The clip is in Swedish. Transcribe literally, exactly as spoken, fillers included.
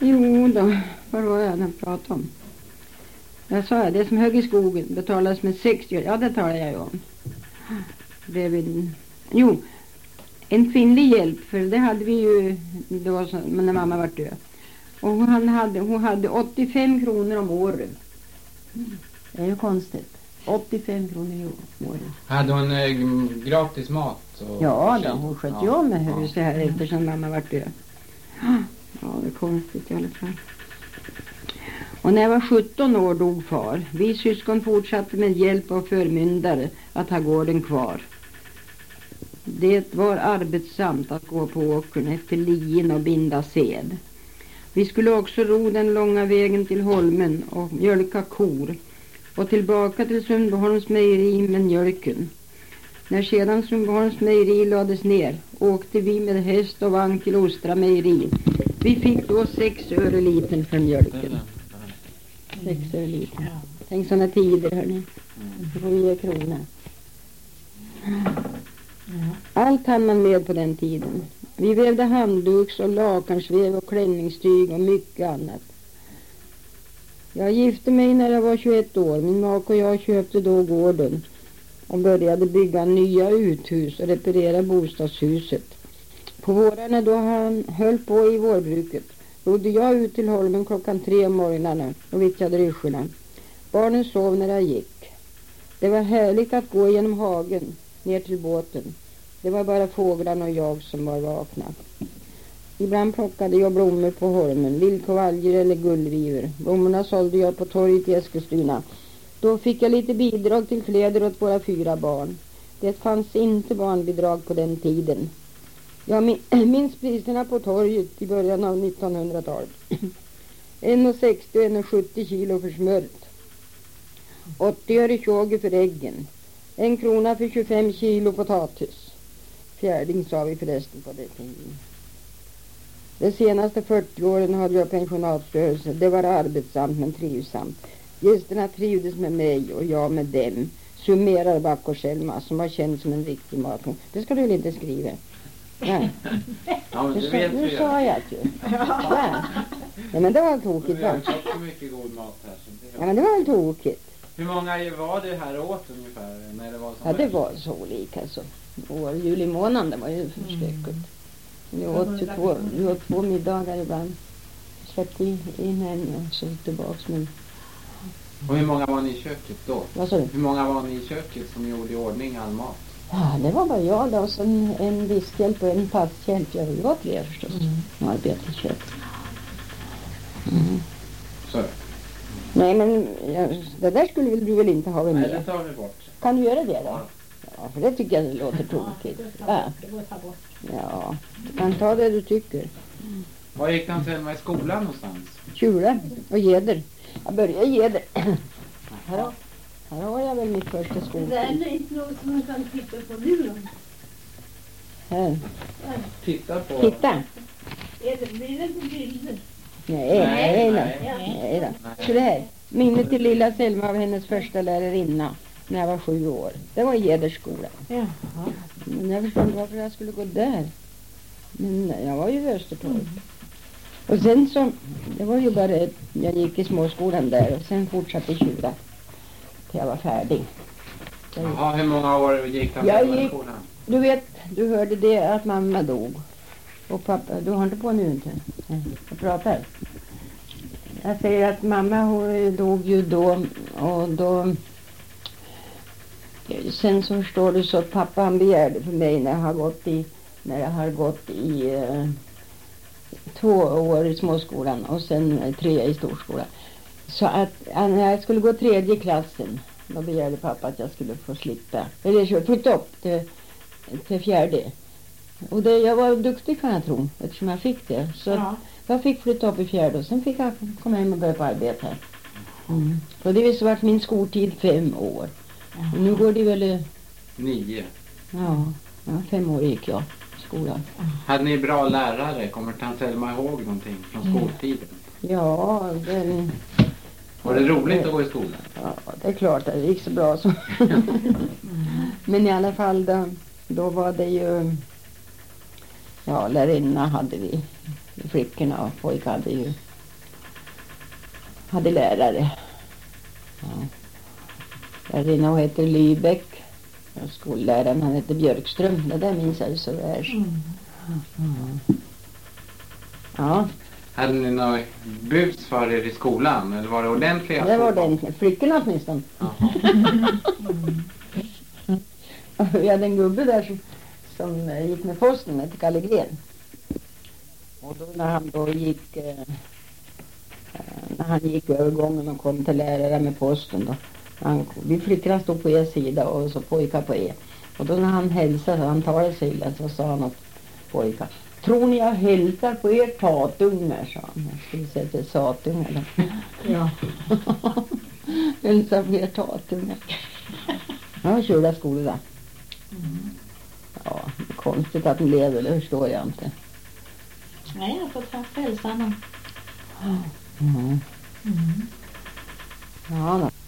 Jo då, vad var jag när pratade om? Jag sa det som hög i skogen betalades med sextio. Ja, det talar jag ju om. Det vill... Jo, en kvinnlig hjälp, för det hade vi ju då så, när mamma var död. Och hon hade, hon hade åttiofem kronor om året. Det är ju konstigt. åttiofem kronor om året. Hade hon eh, gratis mat? Och ja, då, hon sköt ju ja. om med huset här eftersom mamma var död. Ja, det är konstigt i alla fall. Och när jag var sjutton år dog far. Vi syskon fortsatte med hjälp av förmyndare att ha gården kvar. Det var arbetsamt att gå på åkern efter lien och binda sed. Vi skulle också ro den långa vägen till Holmen och mjölka kor och tillbaka till Sundbyholms mejeri med mjölken. När sedan Sundbyholms mejeri lades ner åkte vi med häst och vagn till Ostra mejeri. Vi fick då sex öre liten för mjölken. Sex öre liten. Tänk sådana tider, hörni. Nio kronor. Allt hann man med på den tiden. Vi vävde handduks och lakansväv och klänningstyg och mycket annat. Jag gifte mig när jag var tjugoett år. Min make och jag köpte då gården och började bygga nya uthus och reparera bostadshuset. På vårarna då han höll på i vårbruket rodde jag ut till Holmen klockan tre om morgnarna och vittjade ryschorna. Barnen sov när jag gick. Det var härligt att gå genom hagen ner till båten. Det var bara fåglarna och jag som var vakna. Ibland plockade jag blommor på Holmen, lillkovaljer eller gullvivor. Blommorna sålde jag på torget i Eskilstuna. Då fick jag lite bidrag till kläder åt våra fyra barn. Det fanns inte barnbidrag på den tiden. Jag minns priserna på torget i början av nittonhundratalet. en sextio och en sjuttio kilo för smöret. åttio öre tjugo för äggen. En krona för tjugofem kilo potatis. Fjärding sa vi förresten på det tiden. De senaste fyrtio åren hade jag pensionatsrörelse. Det var arbetsamt men trivsamt. Gästerna trivdes med mig och jag med dem. Summerar Back och Selma som var känd som en riktig mathång. Det ska du väl inte skriva? Nej. Ja, men det det sa, vet nu vi. sa jag ju. Ja. Nej, men det var tokigt. Vi har Va? fått så mycket god mat här. Så det Ja, men det var väl tokigt. Hur många var det här åt ungefär? När det var som Ja, det mest? var så olika så. År, juli månaden var ju förskräckligt. Vi åt ju två, vi åt två middagar ibland. Släppte in en och så tillbaks. Men... Och hur många var ni i köket då? Vad sa du? Hur många var ni i köket som gjorde i ordning all mat? Ja, det var bara jag då. Och sen en viskhjälp och en passhjälp. Jag var tre förstås. Mm. Arbetade i köket. Mm. Så. Nej, men ja, det där skulle väl du väl inte ha med? Nej, det tar vi bort. Kan du göra det då? Ja, för det tycker jag det låter tokigt. Ja, ja, du kan ta det du tycker. Var gick han sen med i skolan någonstans? Tjura och Geder. Jag börjar Geder. Här har, här har jag väl mitt första skoltid. Det är inte något som man kan titta på nu då. Här. Titta på... Titta. Är det, blir det på bilder? Nej, nej, nej. nej. nej då. Så det här. Minnet till lilla Selma av hennes första lärarinna när jag var sju år. Det var i Gedersskolan. Jaha. Men jag förstår inte varför jag skulle gå där. Men jag var ju i Östertorp. Mm. Och sen så, det var ju bara, jag gick i småskolan där och sen fortsatte Tjura till jag var färdig. Så, Jaha, hur många år gick han jag i gick, skolan? du vet, du hörde det att mamma dog. Och pappa, du har inte på nu inte? Nej, jag pratar. Jag säger att mamma hon dog ju då och då. Sen så förstår du så att pappa han begärde för mig när jag har gått i, när jag har gått i eh, två år i småskolan och sen tre i storskolan. Så att när jag skulle gå tredje klassen då begärde pappa att jag skulle få slippa. Eller flytta upp till, till fjärde. Och det, jag var duktig kan jag tro eftersom jag fick det. Så Ja. jag fick flytta upp i fjärde och sen fick jag komma hem och börja på arbete här. Mm. Och det har varit min skoltid fem år. Och nu går det väl... Nio. Ja, ja, fem år gick jag i skolan. Hade ni bra lärare? Kommer tant Selma ihåg någonting från skoltiden? Ja, det, Var det roligt att gå i skolan? ja, det är klart att det gick så bra så. Men i alla fall då, då var det ju... Ja, lärarinnorna hade vi. Flickorna och pojkar hade ju hade lärare. Ja. Lärarinnan hette Lybeck. Och skolläraren han hette Björkström. Det där minns jag så väl. Mm. Mm. Ja, Hade ni något bus för er i skolan? Eller var det ordentliga det var skolbarn? den. Flickorna åtminstone. Jaha. Vi hade en gubbe där som, som gick med posten med till Kalle Gren. Och då när han då gick eh, när han gick övergången och kom till lärare med posten då. Han, vi flickorna stod på er sida och så pojkar på er. Och då när han hälsade, han talade sig illa, så sa han åt pojkar: tror ni jag hälsar på er tatungar, sa han. Jag skulle säga till satungar då. Ja. Hälsar på er tatungar. Ja, körda skolor där. Mm. Ja, det är konstigt att de lever, det förstår jag inte. Nej, jag får träffa hälsarna. Mm. Mm. Ja då.